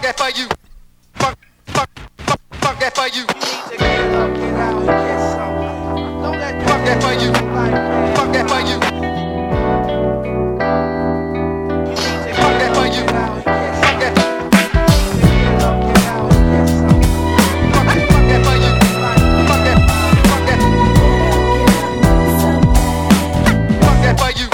that for you. Fuck that for you. You need to get up, get out, and get some. Don't let Fuck that for you. Fuck that for you. You need to Fuck that for you. get out and get some. Fuck that. Get up, get out, and get some. Fuck that for you. Fuck that. Fuck that. Fuck that for you.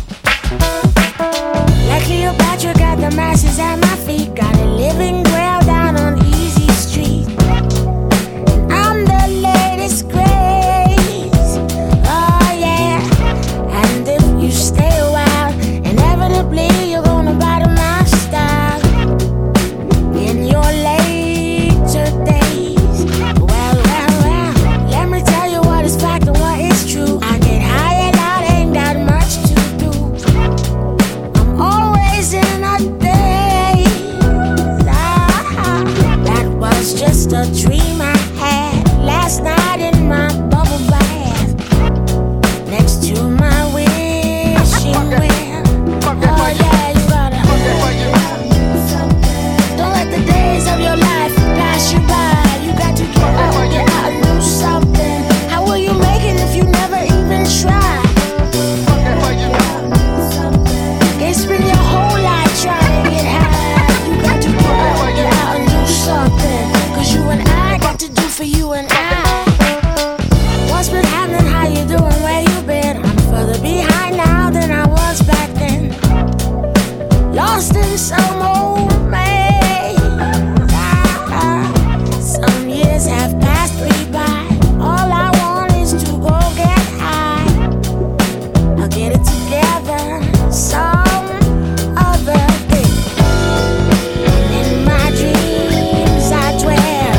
Like Cleopatra got the masses at my feet. Got a living grail down on Easy Street. And I'm the latest craze. Oh yeah. And if you stay a while, inevitably you're gonna bottom my style. In your later days. Well, let me tell you what is fact and what is true. I get high and out, ain't got much to do. I'm always in a daze. That was just a dream I had last night in my bubble bath next to my wishing well. Fuck that Oh for you. yeah, you gotta. Fuck that for you. Don't let the days of your life pass you by. You got to get out and do something. How will you make it if you never even try? Fuck that for you. Can't spend your whole life trying to get high. You got to get out and do something. Cause you and I got to do for you and I. What's been happening? How you doing? Where you been? I'm further behind now than I was back then. Lost in some old maze. Some years have passed me by. All I want is to go get high. I'll get it together some other day. And in my dreams I dwell.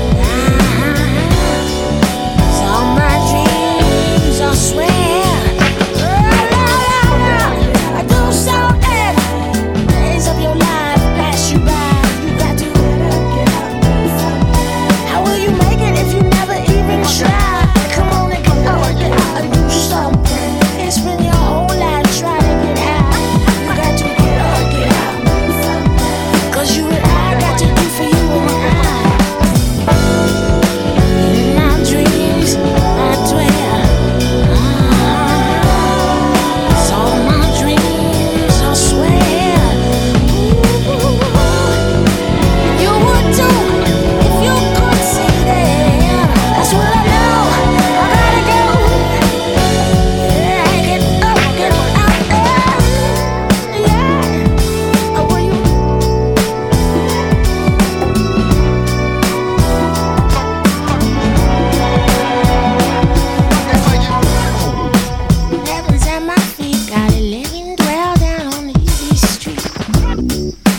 So my dreams I swear. I do something. Days of your life pass you by. You got to get out. How will you make it if you never even try? Come on and get out and do something. Can't spend your whole life trying to get high. You got to get out. Cause you and I got to do for you and I. In my dreams I dwell. So my dreams I swear. You would too if you could see them. That's what I know. I gotta go. Yeah, get up, get out there. Yeah. Oh, will you? Fuck that for you. Heaven's at my feet. Got a living dwell down on Easy Street.